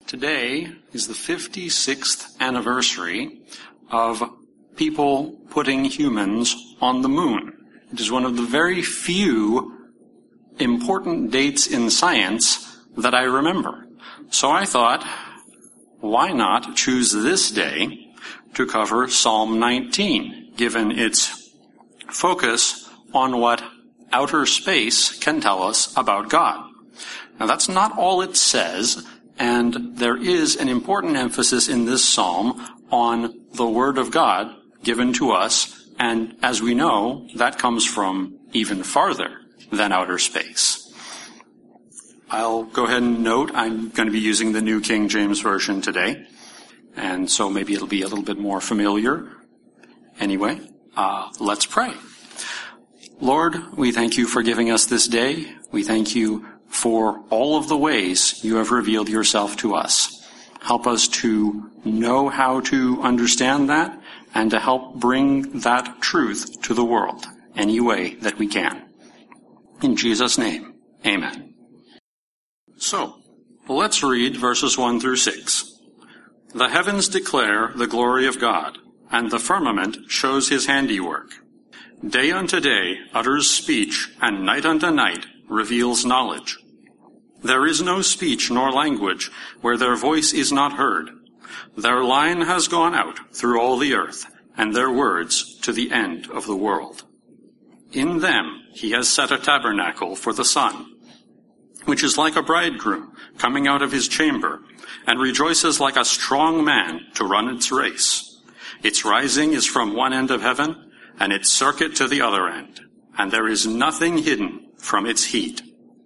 Today is the 56th anniversary of people putting humans on the moon. It is one of the very few important dates in science that I remember. So I thought, why not choose this day to cover Psalm 19, given its focus on what outer space can tell us about God. Now that's not all it says, and there is an important emphasis in this psalm on the Word of God given to us, and as we know, that comes from even farther than outer space. I'll go ahead and note I'm going to be using the New King James Version today, and so maybe it'll be a little bit more familiar. Anyway, let's pray. Lord, we thank you for giving us this day. We thank you for all of the ways you have revealed yourself to us. Help us to know how to understand that and to help bring that truth to the world any way that we can. In Jesus' name, amen. So, let's read verses 1 through 6. The heavens declare the glory of God, and the firmament shows his handiwork. Day unto day utters speech, and night unto night reveals knowledge. There is no speech nor language where their voice is not heard. Their line has gone out through all the earth, and their words to the end of the world. In them he has set a tabernacle for the sun, which is like a bridegroom coming out of his chamber, and rejoices like a strong man to run its race. Its rising is from one end of heaven, and its circuit to the other end, and there is nothing hidden from its heat.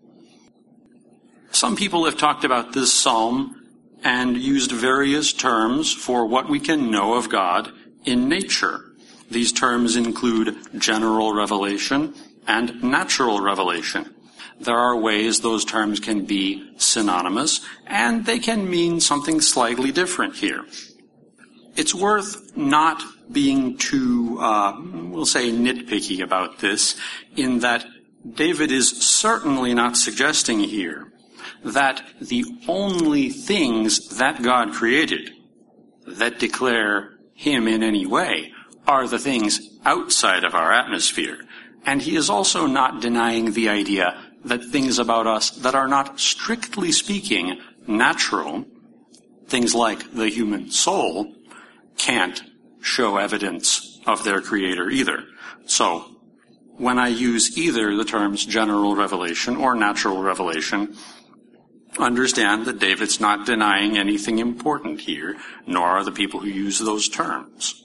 Some people have talked about this psalm and used various terms for what we can know of God in nature. These terms include general revelation and natural revelation. There are ways those terms can be synonymous, and they can mean something slightly different here. It's worth not being too, we'll say, nitpicky about this, in that David is certainly not suggesting here that the only things that God created that declare him in any way are the things outside of our atmosphere. And he is also not denying the idea that things about us that are not strictly speaking natural, things like the human soul, can't show evidence of their creator either. So, when I use either the terms general revelation or natural revelation, understand that David's not denying anything important here, nor are the people who use those terms.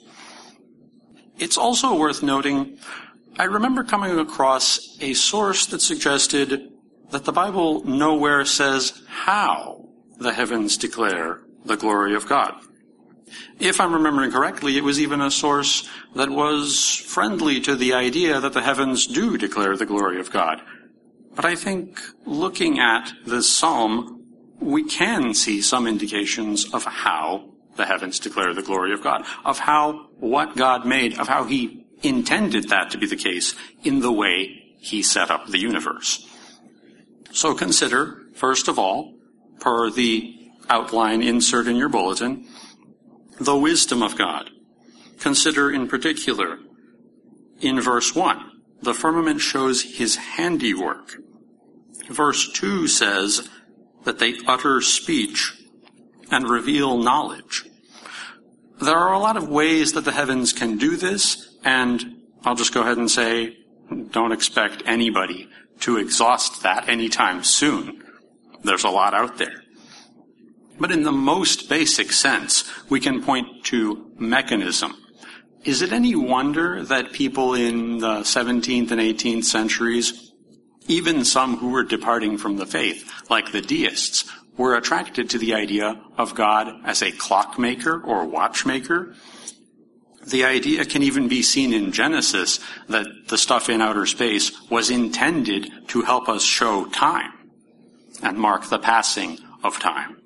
It's also worth noting, I remember coming across a source that suggested that the Bible nowhere says how the heavens declare the glory of God. If I'm remembering correctly, it was even a source that was friendly to the idea that the heavens do declare the glory of God. But I think looking at this psalm, we can see some indications of how the heavens declare the glory of God, of how what God made, of how he intended that to be the case in the way he set up the universe. So consider, first of all, per the outline insert in your bulletin, the wisdom of God. Consider in particular, in verse 1, the firmament shows his handiwork. Verse 2 says that they utter speech and reveal knowledge. There are a lot of ways that the heavens can do this, and I'll just go ahead and say, don't expect anybody to exhaust that anytime soon. There's a lot out there. But in the most basic sense, we can point to mechanism. Is it any wonder that people in the 17th and 18th centuries, even some who were departing from the faith, like the deists, were attracted to the idea of God as a clockmaker or watchmaker? The idea can even be seen in Genesis that the stuff in outer space was intended to help us show time and mark the passing of time.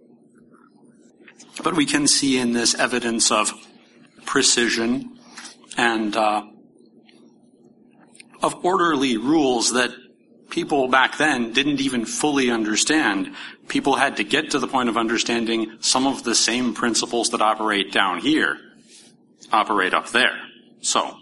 But we can see in this evidence of precision and of orderly rules that people back then didn't even fully understand. People had to get to the point of understanding some of the same principles that operate down here operate up there. So,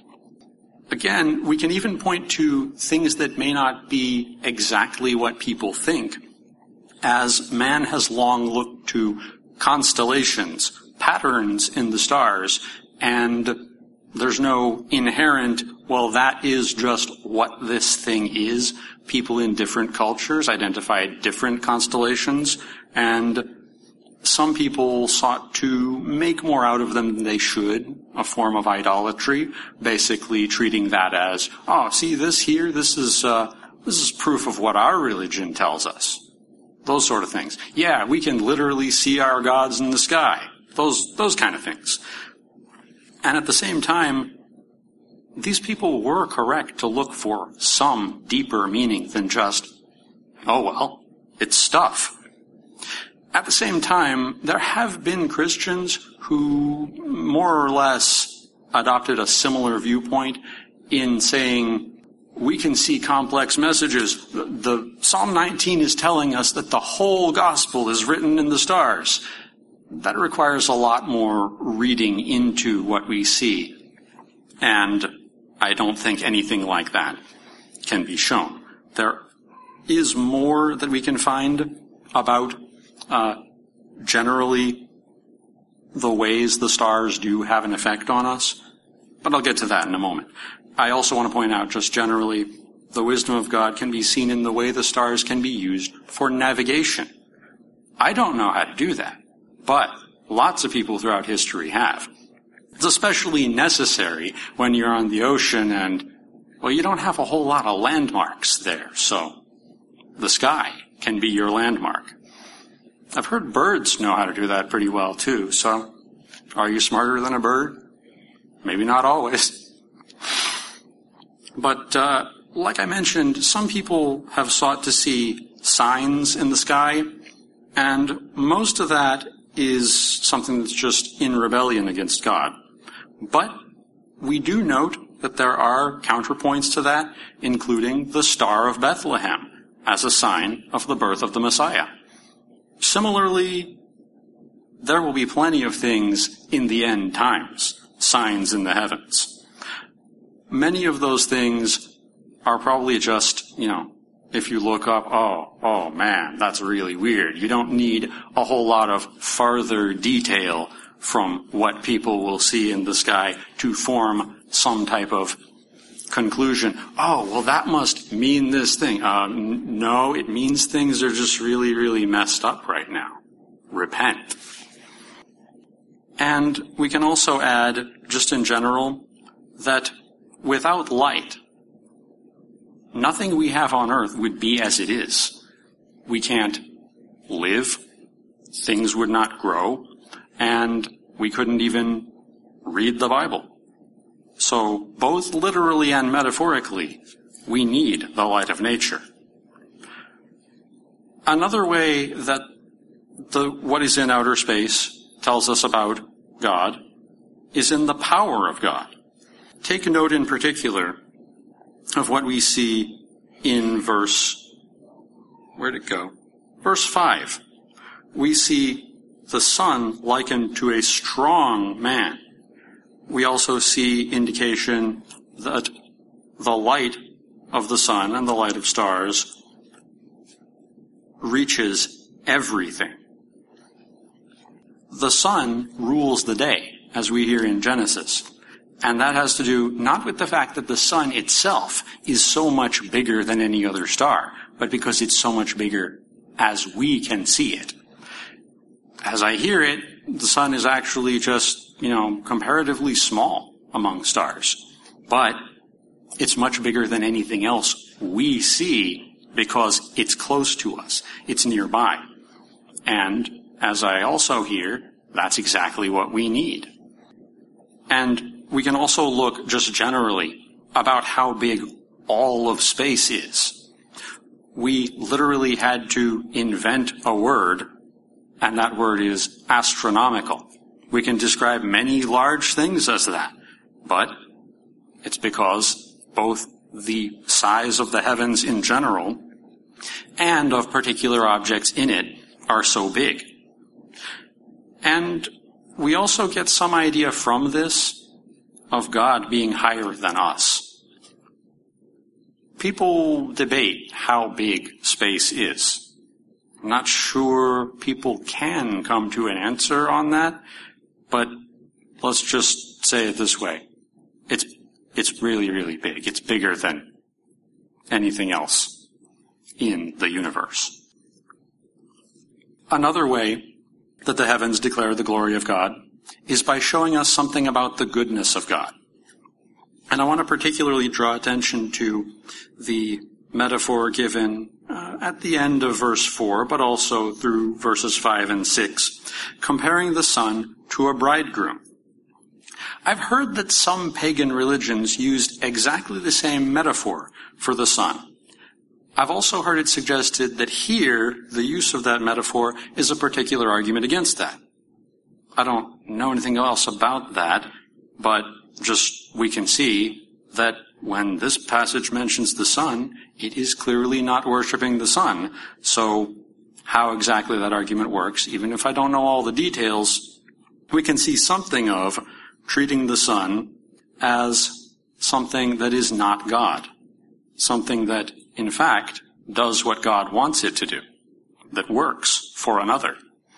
again, we can even point to things that may not be exactly what people think, as man has long looked to constellations, patterns in the stars, and there's no inherent, well, that is just what this thing is. People in different cultures identified different constellations, and some people sought to make more out of them than they should, a form of idolatry, basically treating that as, oh, see this here, this is proof of what our religion tells us. Those sort of things. Yeah, we can literally see our gods in the sky. Those kind of things. And at the same time, these people were correct to look for some deeper meaning than just, oh well, it's stuff. At the same time, there have been Christians who more or less adopted a similar viewpoint in saying, we can see complex messages. The Psalm 19 is telling us that the whole gospel is written in the stars. That requires a lot more reading into what we see. And I don't think anything like that can be shown. There is more that we can find about generally the ways the stars do have an effect on us, but I'll get to that in a moment. I also want to point out, just generally, the wisdom of God can be seen in the way the stars can be used for navigation. I don't know how to do that, but lots of people throughout history have. It's especially necessary when you're on the ocean and, well, you don't have a whole lot of landmarks there, so the sky can be your landmark. I've heard birds know how to do that pretty well, too, so are you smarter than a bird? Maybe not always. But, like I mentioned, some people have sought to see signs in the sky, and most of that is something that's just in rebellion against God. But we do note that there are counterpoints to that, including the Star of Bethlehem as a sign of the birth of the Messiah. Similarly, there will be plenty of things in the end times, signs in the heavens. Many of those things are probably just, if you look up, oh man, that's really weird. You don't need a whole lot of further detail from what people will see in the sky to form some type of conclusion. Oh, well, that must mean this thing. No, it means things are just really, really messed up right now. Repent. And we can also add, just in general, that without light, nothing we have on earth would be as it is. We can't live, things would not grow, and we couldn't even read the Bible. So, both literally and metaphorically, we need the light of nature. Another way that what is in outer space tells us about God is in the power of God. Take note in particular of what we see in verse 5. We see the sun likened to a strong man. We also see indication that the light of the sun and the light of stars reaches everything. The sun rules the day, as we hear in Genesis. And that has to do not with the fact that the sun itself is so much bigger than any other star, but because it's so much bigger as we can see it. As I hear it, the sun is actually just, comparatively small among stars. But it's much bigger than anything else we see because it's close to us. It's nearby. And as I also hear, that's exactly what we need. And we can also look just generally about how big all of space is. We literally had to invent a word, and that word is astronomical. We can describe many large things as that, but it's because both the size of the heavens in general and of particular objects in it are so big. And we also get some idea from this of God being higher than us. People debate how big space is. I'm not sure people can come to an answer on that, but let's just say it this way. It's really, really big. It's bigger than anything else in the universe. Another way that the heavens declare the glory of God is by showing us something about the goodness of God. And I want to particularly draw attention to the metaphor given at the end of verse 4, but also through verses 5 and 6, comparing the sun to a bridegroom. I've heard that some pagan religions used exactly the same metaphor for the sun. I've also heard it suggested that here, the use of that metaphor is a particular argument against that. I don't know anything else about that, but just we can see that when this passage mentions the sun, it is clearly not worshiping the sun. So how exactly that argument works, even if I don't know all the details, we can see something of treating the sun as something that is not God, something that, in fact, does what God wants it to do, that works for another.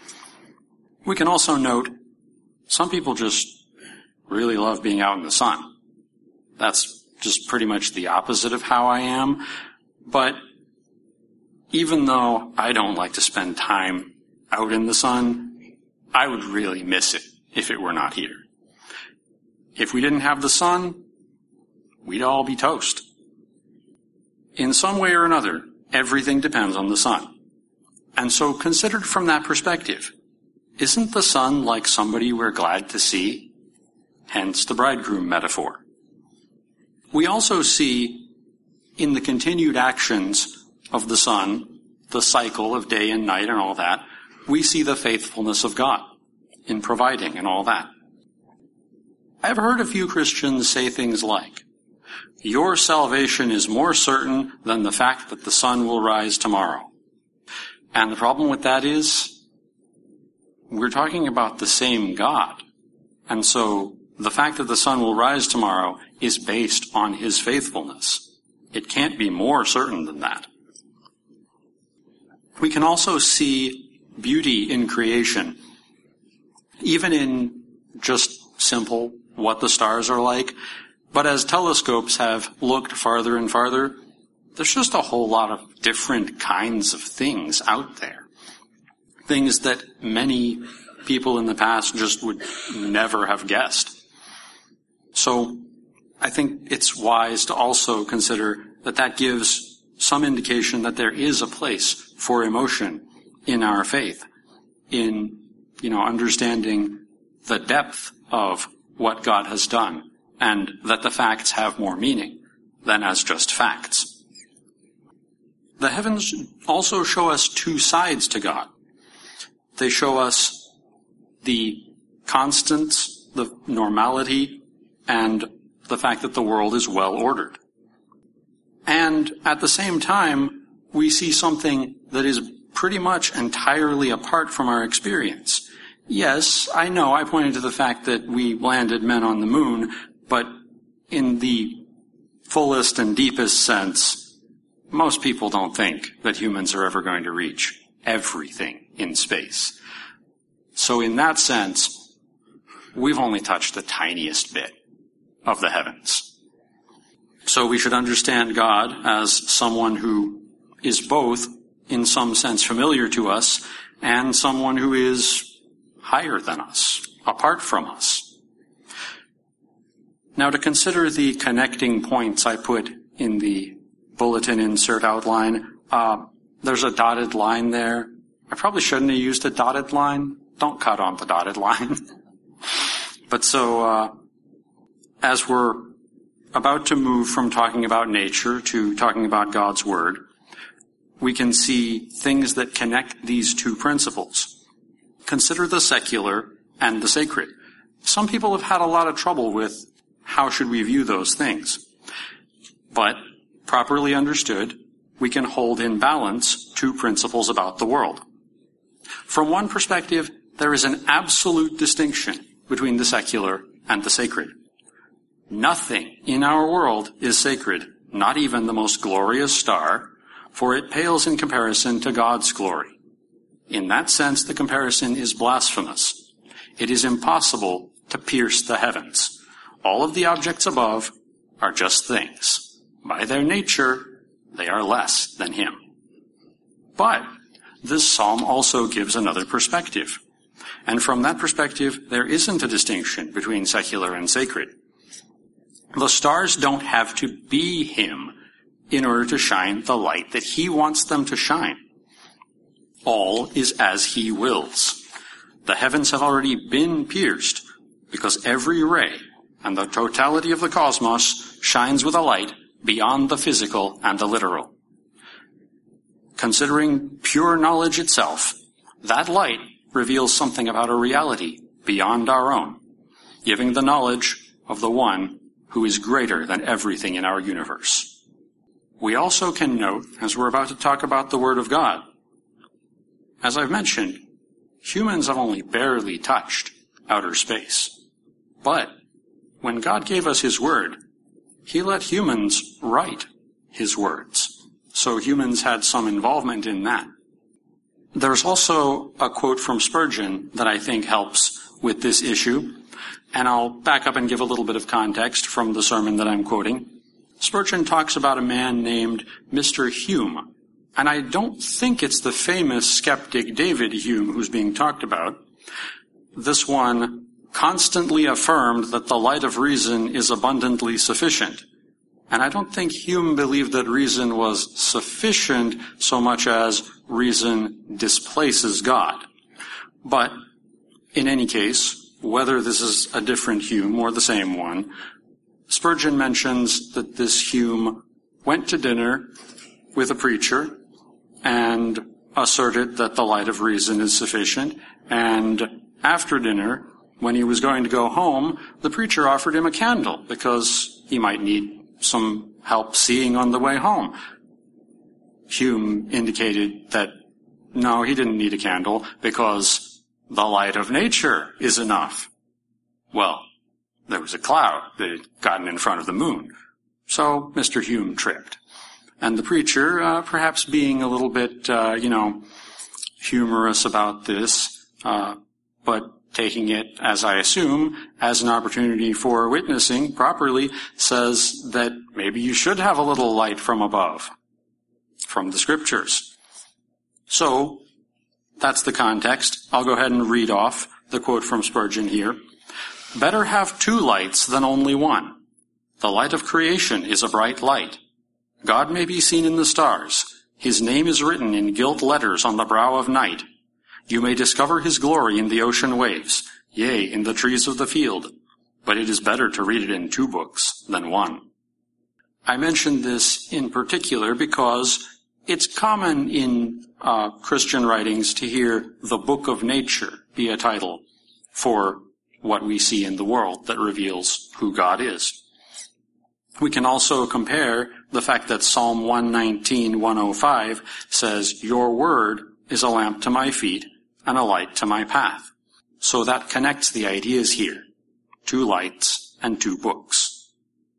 We can also note some people just really love being out in the sun. That's just pretty much the opposite of how I am. But even though I don't like to spend time out in the sun, I would really miss it if it were not here. If we didn't have the sun, we'd all be toast. In some way or another, everything depends on the sun. And so considered from that perspective, isn't the sun like somebody we're glad to see? Hence the bridegroom metaphor. We also see in the continued actions of the sun, the cycle of day and night and all that, we see the faithfulness of God in providing and all that. I've heard a few Christians say things like, your salvation is more certain than the fact that the sun will rise tomorrow. And the problem with that is, we're talking about the same God. And so, the fact that the sun will rise tomorrow is based on his faithfulness. It can't be more certain than that. We can also see beauty in creation, even in just simple what the stars are like. But as telescopes have looked farther and farther, there's just a whole lot of different kinds of things out there. Things that many people in the past just would never have guessed. So I think it's wise to also consider that that gives some indication that there is a place for emotion in our faith, in, understanding the depth of what God has done, and that the facts have more meaning than as just facts. The heavens also show us two sides to God. They show us the constants, the normality, and the fact that the world is well ordered. And at the same time, we see something that is pretty much entirely apart from our experience. Yes, I know I pointed to the fact that we landed men on the moon, but in the fullest and deepest sense, most people don't think that humans are ever going to reach everything in space. So in that sense, we've only touched the tiniest bit of the heavens. So we should understand God as someone who is both, in some sense, familiar to us, and someone who is higher than us, apart from us. Now, to consider the connecting points I put in the bulletin insert outline, there's a dotted line there. I probably shouldn't have used a dotted line. Don't cut on the dotted line. But so, as we're about to move from talking about nature to talking about God's Word, we can see things that connect these two principles. Consider the secular and the sacred. Some people have had a lot of trouble with how should we view those things. But, properly understood, we can hold in balance two principles about the world. From one perspective, there is an absolute distinction between the secular and the sacred. Nothing in our world is sacred, not even the most glorious star, for it pales in comparison to God's glory. In that sense, the comparison is blasphemous. It is impossible to pierce the heavens. All of the objects above are just things. By their nature, they are less than Him. But this psalm also gives another perspective. And from that perspective, there isn't a distinction between secular and sacred. The stars don't have to be Him in order to shine the light that He wants them to shine. All is as He wills. The heavens have already been pierced because every ray and the totality of the cosmos shines with a light beyond the physical and the literal. Considering pure knowledge itself, that light reveals something about a reality beyond our own, giving the knowledge of the one who is greater than everything in our universe. We also can note, as we're about to talk about the Word of God, as I've mentioned, humans have only barely touched outer space. But when God gave us His Word, He let humans write His words. So humans had some involvement in that. There's also a quote from Spurgeon that I think helps with this issue, and I'll back up and give a little bit of context from the sermon that I'm quoting. Spurgeon talks about a man named Mr. Hume, and I don't think it's the famous skeptic David Hume who's being talked about. This one constantly affirmed that the light of reason is abundantly sufficient. And I don't think Hume believed that reason was sufficient so much as reason displaces God. But in any case, whether this is a different Hume or the same one, Spurgeon mentions that this Hume went to dinner with a preacher and asserted that the light of reason is sufficient, and after dinner, when he was going to go home, the preacher offered him a candle because he might need some help seeing on the way home. Hume indicated that no, he didn't need a candle because the light of nature is enough. Well, there was a cloud that had gotten in front of the moon, so Mr. Hume tripped. And the preacher, perhaps being a little bit, humorous about this, but taking it, as I assume, as an opportunity for witnessing properly, says that maybe you should have a little light from above, from the Scriptures. So, that's the context. I'll go ahead and read off the quote from Spurgeon here. Better have two lights than only one. The light of creation is a bright light. God may be seen in the stars. His name is written in gilt letters on the brow of night. You may discover His glory in the ocean waves, yea, in the trees of the field, but it is better to read it in two books than one. I mention this in particular because it's common in Christian writings to hear the book of nature be a title for what we see in the world that reveals who God is. We can also compare the fact that Psalm 119:105 says, Your word is a lamp to my feet and a light to my path. So that connects the ideas here. Two lights and two books.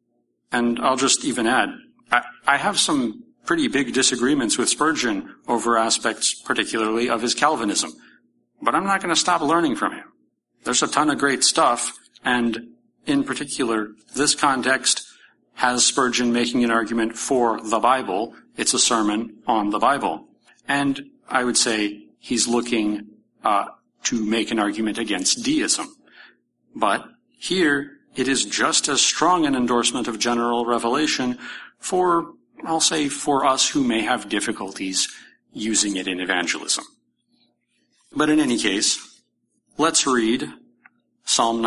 And I'll just even add, I have some pretty big disagreements with Spurgeon over aspects, particularly of his Calvinism. But I'm not going to stop learning from him. There's a ton of great stuff, and in particular, this context has Spurgeon making an argument for the Bible. It's a sermon on the Bible. And I would say he's looking to make an argument against deism. But here, it is just as strong an endorsement of general revelation for, I'll say, for us who may have difficulties using it in evangelism. But in any case, let's read Psalm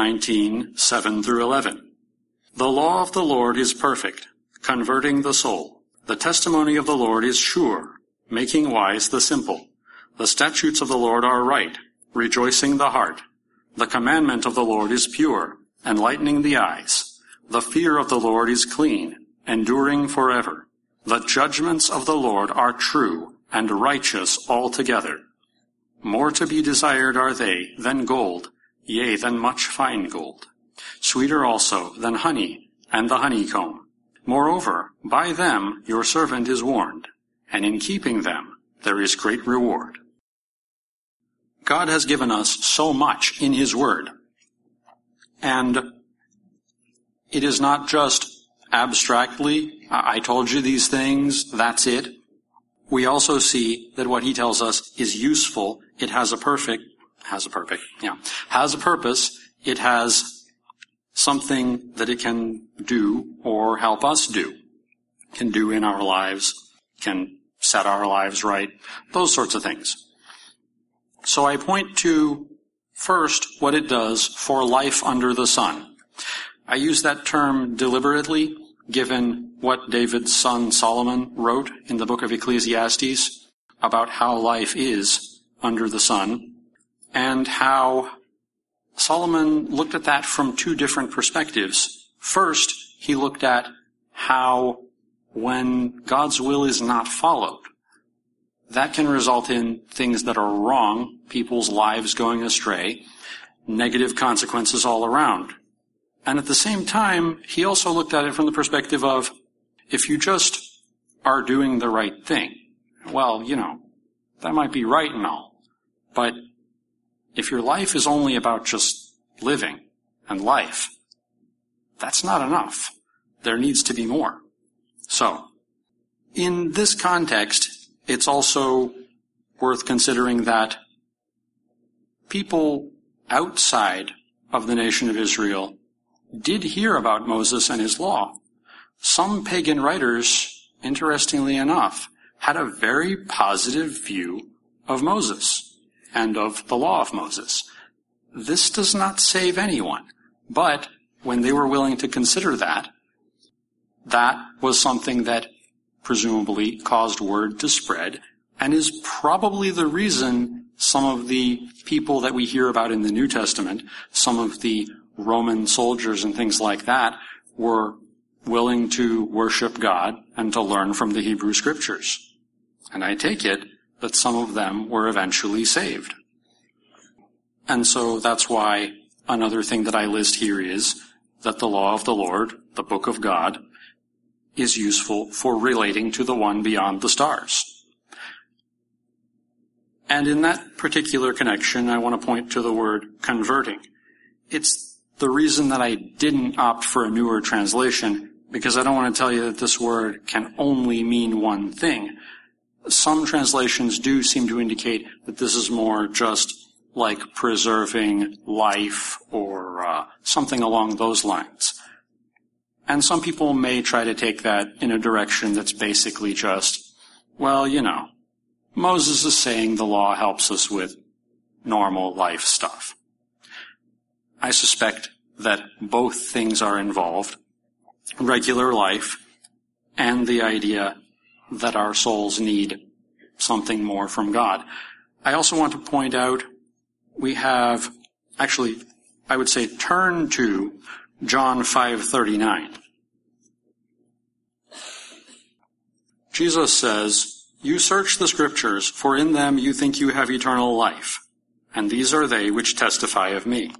19:7-11. The law of the Lord is perfect, converting the soul. The testimony of the Lord is sure, making wise the simple. The statutes of the Lord are right, rejoicing the heart. The commandment of the Lord is pure, enlightening the eyes. The fear of the Lord is clean, enduring forever. The judgments of the Lord are true and righteous altogether. More to be desired are they than gold, yea, than much fine gold. Sweeter also than honey and the honeycomb. Moreover, by them your servant is warned, and in keeping them there is great reward. God has given us so much in His Word, and it is not just abstractly, I told you these things, that's it. We also see that what He tells us is useful. It has a purpose. It has something that it can do or help us do. Can do in our lives, can set our lives right, those sorts of things. So I point to, first, what it does for life under the sun. I use that term deliberately, given what David's son Solomon wrote in the book of Ecclesiastes about how life is under the sun, and how Solomon looked at that from two different perspectives. First, he looked at how when God's will is not followed, that can result in things that are wrong, people's lives going astray, negative consequences all around. And at the same time, he also looked at it from the perspective of, if you just are doing the right thing, well, that might be right and all. But if your life is only about just living and life, that's not enough. There needs to be more. So, in this context, it's also worth considering that people outside of the nation of Israel did hear about Moses and his law. Some pagan writers, interestingly enough, had a very positive view of Moses and of the law of Moses. This does not save anyone, but when they were willing to consider that, that was something that presumably caused word to spread, and is probably the reason some of the people that we hear about in the New Testament, some of the Roman soldiers and things like that, were willing to worship God and to learn from the Hebrew Scriptures. And I take it that some of them were eventually saved. And so that's why another thing that I list here is that the law of the Lord, the book of God, is useful for relating to the one beyond the stars. And in that particular connection, I want to point to the word converting. It's the reason that I didn't opt for a newer translation, because I don't want to tell you that this word can only mean one thing. Some translations do seem to indicate that this is more just like preserving life or something along those lines. And some people may try to take that in a direction that's basically just, well, Moses is saying the law helps us with normal life stuff. I suspect that both things are involved, regular life and the idea that our souls need something more from God. I also want to point out we have, actually, I would say turn to John 5:39. Jesus says, "You search the Scriptures, for in them you think you have eternal life, and these are they which testify of me."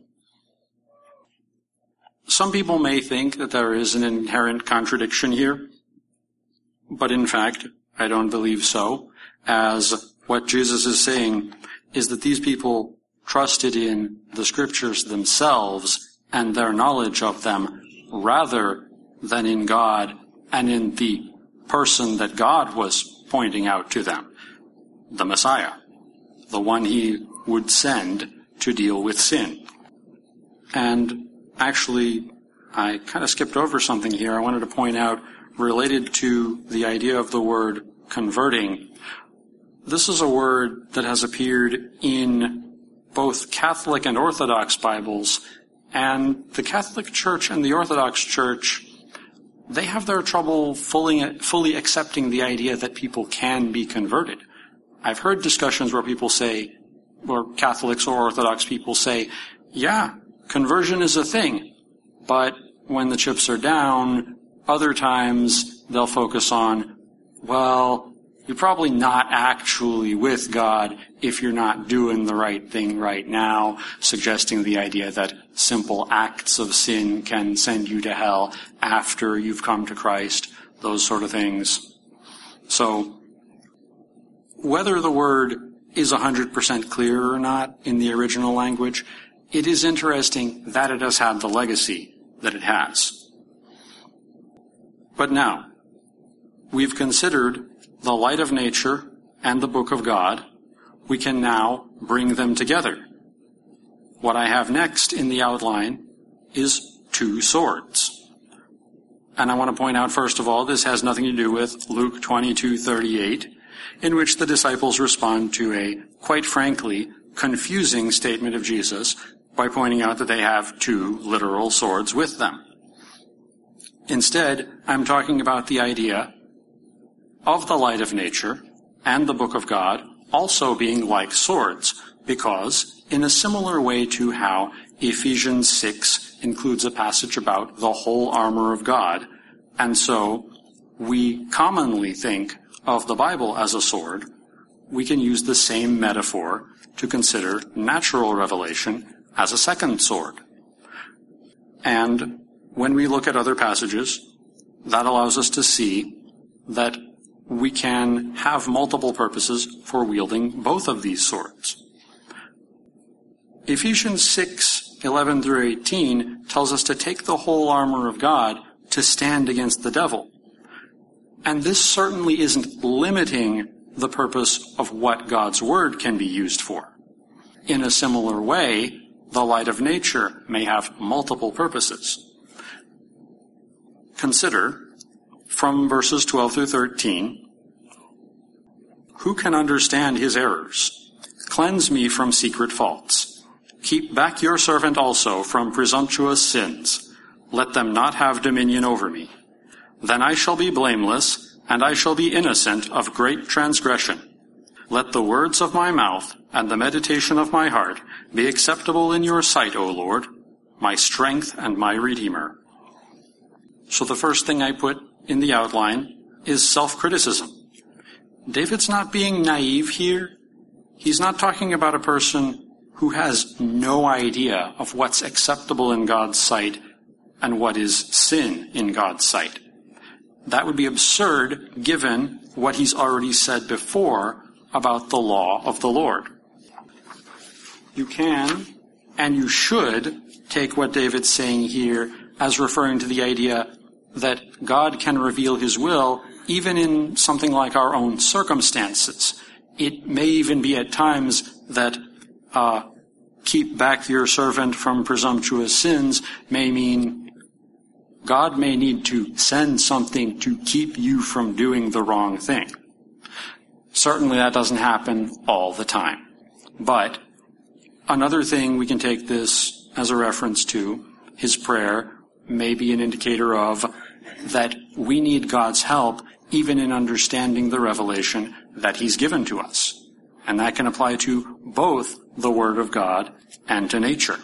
Some people may think that there is an inherent contradiction here, but in fact, I don't believe so, as what Jesus is saying is that these people trusted in the Scriptures themselves and their knowledge of them rather than in God and in the person that God was pointing out to them, the Messiah, the one He would send to deal with sin. And actually, I kind of skipped over something here I wanted to point out related to the idea of the word converting. This is a word that has appeared in both Catholic and Orthodox Bibles, and the Catholic Church and the Orthodox Church, they have their trouble fully accepting the idea that people can be converted. I've heard discussions where people say, or Catholics or Orthodox people say, yeah, conversion is a thing, but when the chips are down, Other times they'll focus on, well, you're probably not actually with God if you're not doing the right thing right now, suggesting the idea that simple acts of sin can send you to hell after you've come to Christ, those sort of things. So, whether the word is 100% clear or not in the original language, it is interesting that it has had the legacy that it has. But now, we've considered the light of nature and the book of God. We can now bring them together. What I have next in the outline is two swords. And I want to point out, first of all, this has nothing to do with Luke 22:38, in which the disciples respond to a, quite frankly, confusing statement of Jesus by pointing out that they have two literal swords with them. Instead, I'm talking about the idea of the light of nature and the book of God also being like swords, because in a similar way to how Ephesians 6 includes a passage about the whole armor of God, and so we commonly think of the Bible as a sword, we can use the same metaphor to consider natural revelation as a second sword. And when we look at other passages, that allows us to see that we can have multiple purposes for wielding both of these swords. Ephesians 6:11-18 tells us to take the whole armor of God to stand against the devil. And this certainly isn't limiting the purpose of what God's word can be used for. In a similar way, the light of nature may have multiple purposes. Consider, from verses 12-13, who can understand his errors? Cleanse me from secret faults. Keep back your servant also from presumptuous sins. Let them not have dominion over me. Then I shall be blameless, and I shall be innocent of great transgression. Let the words of my mouth and the meditation of my heart be acceptable in your sight, O Lord, my strength and my Redeemer. So the first thing I put in the outline is self-criticism. David's not being naive here. He's not talking about a person who has no idea of what's acceptable in God's sight and what is sin in God's sight. That would be absurd given what he's already said before about the law of the Lord. You can, and you should, take what David's saying here as referring to the idea that God can reveal his will even in something like our own circumstances. It may even be at times that keep back your servant from presumptuous sins may mean God may need to send something to keep you from doing the wrong thing. Certainly that doesn't happen all the time. But another thing we can take this as a reference to, his prayer, may be an indicator of that we need God's help even in understanding the revelation that he's given to us. And that can apply to both the Word of God and to nature.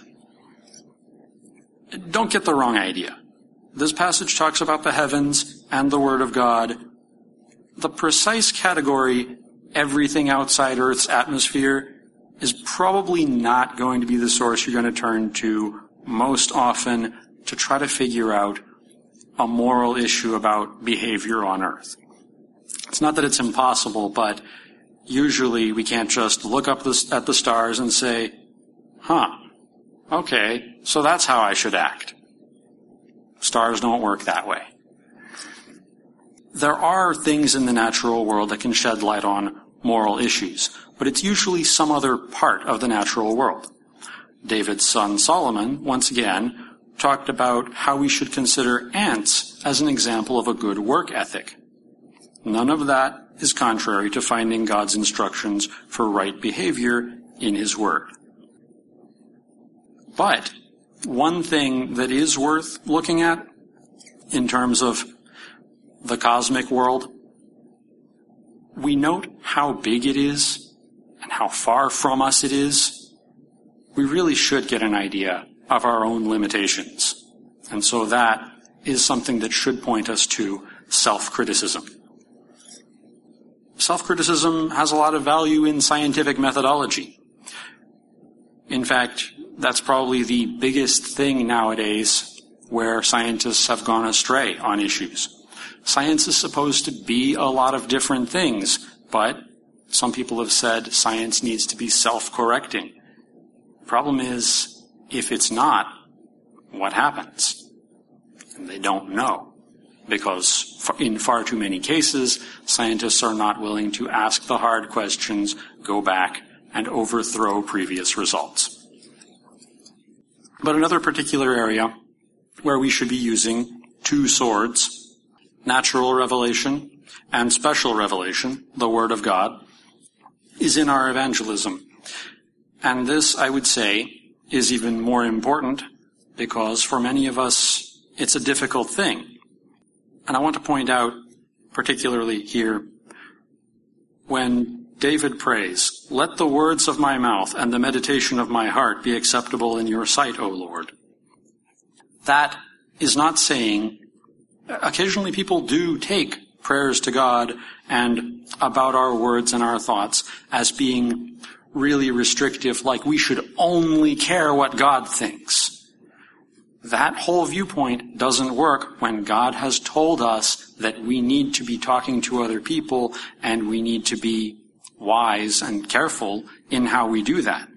Don't get the wrong idea. This passage talks about the heavens and the Word of God. The precise category, everything outside Earth's atmosphere, is probably not going to be the source you're going to turn to most often to try to figure out a moral issue about behavior on Earth. It's not that it's impossible, but usually we can't just look up at the stars and say, okay, so that's how I should act. Stars don't work that way. There are things in the natural world that can shed light on moral issues, but it's usually some other part of the natural world. David's son Solomon, once again, talked about how we should consider ants as an example of a good work ethic. None of that is contrary to finding God's instructions for right behavior in his word. But one thing that is worth looking at in terms of the cosmic world, we note how big it is and how far from us it is. We really should get an idea of our own limitations. And so that is something that should point us to self-criticism. Self-criticism has a lot of value in scientific methodology. In fact, that's probably the biggest thing nowadays where scientists have gone astray on issues. Science is supposed to be a lot of different things, but some people have said science needs to be self-correcting. Problem is, if it's not, what happens? And they don't know, because in far too many cases, scientists are not willing to ask the hard questions, go back, and overthrow previous results. But another particular area where we should be using two swords, natural revelation and special revelation, the Word of God, is in our evangelism. And this, I would say, is even more important because for many of us, it's a difficult thing. And I want to point out, particularly here, when David prays, "Let the words of my mouth and the meditation of my heart be acceptable in your sight, O Lord." That is not saying, occasionally people do take prayers to God and about our words and our thoughts as being really restrictive, like we should only care what God thinks. That whole viewpoint doesn't work when God has told us that we need to be talking to other people and we need to be wise and careful in how we do that.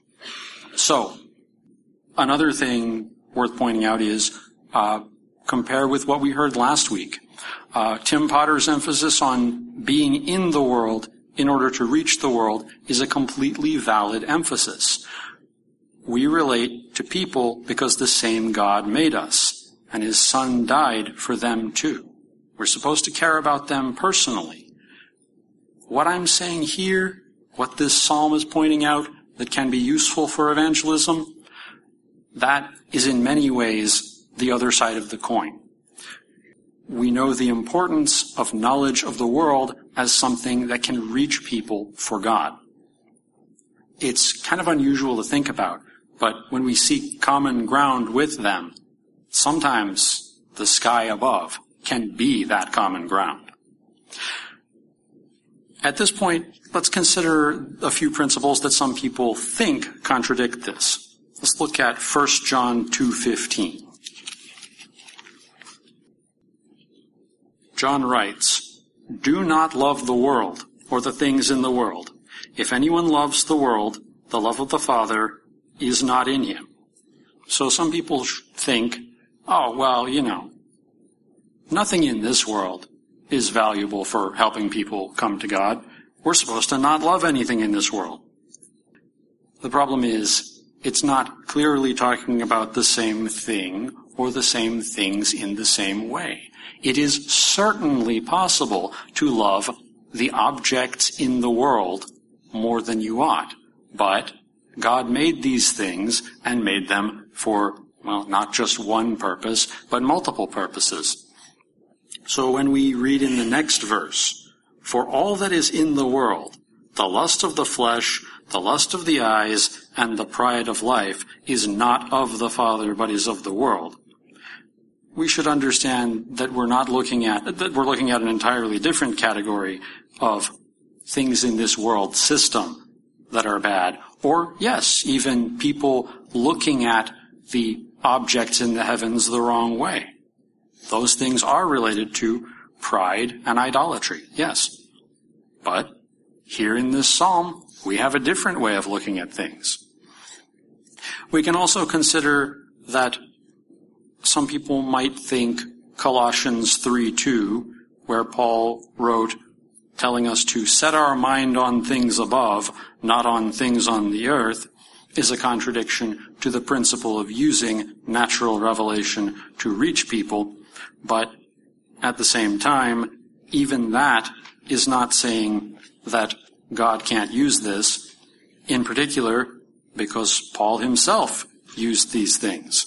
So, another thing worth pointing out is compare with what we heard last week. Tim Potter's emphasis on being in the world in order to reach the world is a completely valid emphasis. We relate to people because the same God made us, and His Son died for them too. We're supposed to care about them personally. What I'm saying here, what this psalm is pointing out that can be useful for evangelism, that is in many ways the other side of the coin. We know the importance of knowledge of the world as something that can reach people for God. It's kind of unusual to think about, but when we seek common ground with them, sometimes the sky above can be that common ground. At this point, let's consider a few principles that some people think contradict this. Let's look at 1 John 2:15. John writes, "Do not love the world or the things in the world. If anyone loves the world, the love of the Father is not in him." So some people think, oh, well, nothing in this world is valuable for helping people come to God. We're supposed to not love anything in this world. The problem is, it's not clearly talking about the same thing or the same things in the same way. It is certainly possible to love the objects in the world more than you ought. But God made these things and made them for, not just one purpose, but multiple purposes. So when we read in the next verse, "For all that is in the world, the lust of the flesh, the lust of the eyes, and the pride of life is not of the Father, but is of the world," we should understand that we're looking at an entirely different category of things in this world system that are bad. Or, yes, even people looking at the objects in the heavens the wrong way. Those things are related to pride and idolatry, yes. But here in this psalm, we have a different way of looking at things. We can also consider that some people might think Colossians 3:2, where Paul wrote, telling us to set our mind on things above, not on things on the earth, is a contradiction to the principle of using natural revelation to reach people. But at the same time, even that is not saying that God can't use this, in particular because Paul himself used these things.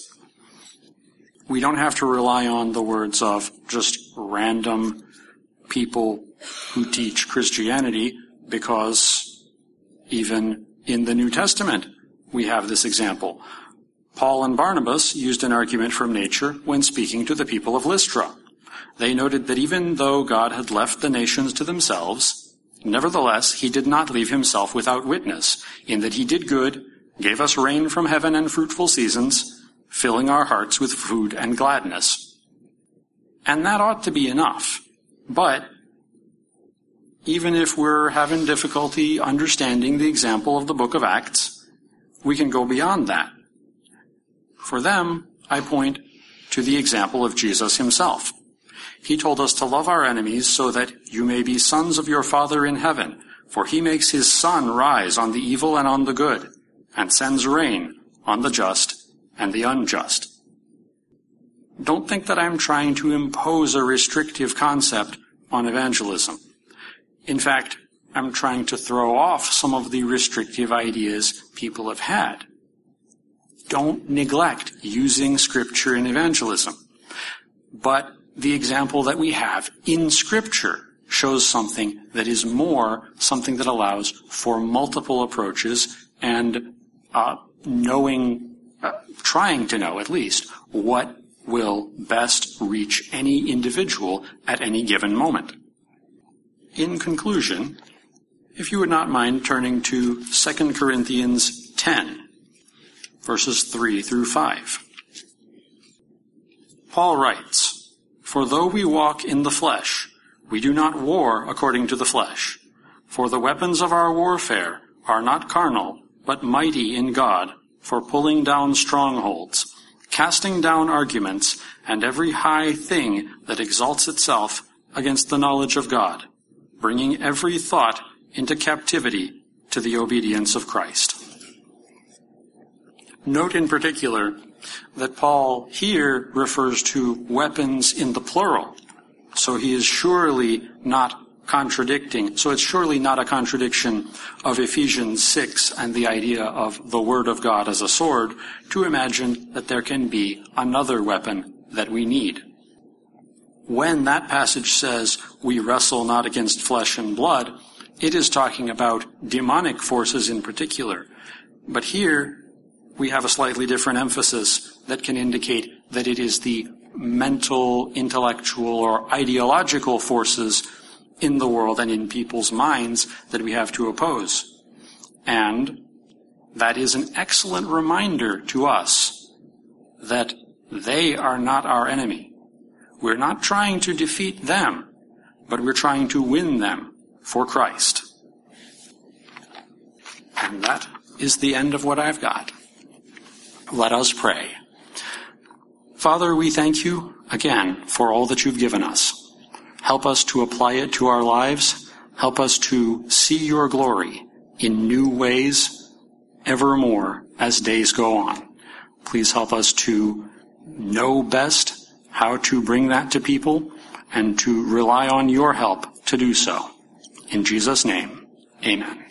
We don't have to rely on the words of just random people who teach Christianity, because even in the New Testament we have this example. Paul and Barnabas used an argument from nature when speaking to the people of Lystra. They noted that even though God had left the nations to themselves, nevertheless he did not leave himself without witness, in that he did good, gave us rain from heaven and fruitful seasons, filling our hearts with food and gladness. And that ought to be enough. But even if we're having difficulty understanding the example of the book of Acts, we can go beyond that. For them, I point to the example of Jesus himself. He told us to love our enemies so that you may be sons of your Father in heaven, for he makes his sun rise on the evil and on the good, and sends rain on the just and the unjust. Don't think that I'm trying to impose a restrictive concept on evangelism. In fact, I'm trying to throw off some of the restrictive ideas people have had. Don't neglect using Scripture in evangelism. But the example that we have in Scripture shows something that is more, something that allows for multiple approaches and trying to know at least what will best reach any individual at any given moment. In conclusion, if you would not mind turning to 2 Corinthians 10, verses 3 through 5. Paul writes, "For though we walk in the flesh, we do not war according to the flesh. For the weapons of our warfare are not carnal, but mighty in God, for pulling down strongholds, casting down arguments, and every high thing that exalts itself against the knowledge of God, bringing every thought into captivity to the obedience of Christ." Note in particular that Paul here refers to weapons in the plural. So he is surely not contradicting. So it's surely not a contradiction of Ephesians 6 and the idea of the Word of God as a sword to imagine that there can be another weapon that we need. When that passage says we wrestle not against flesh and blood, it is talking about demonic forces in particular. But here we have a slightly different emphasis that can indicate that it is the mental, intellectual, or ideological forces in the world and in people's minds that we have to oppose. And that is an excellent reminder to us that they are not our enemy. We're not trying to defeat them, but we're trying to win them for Christ. And that is the end of what I've got. Let us pray. Father, we thank you again for all that you've given us. Help us to apply it to our lives. Help us to see your glory in new ways evermore as days go on. Please help us to know best how to bring that to people and to rely on your help to do so. In Jesus' name, amen.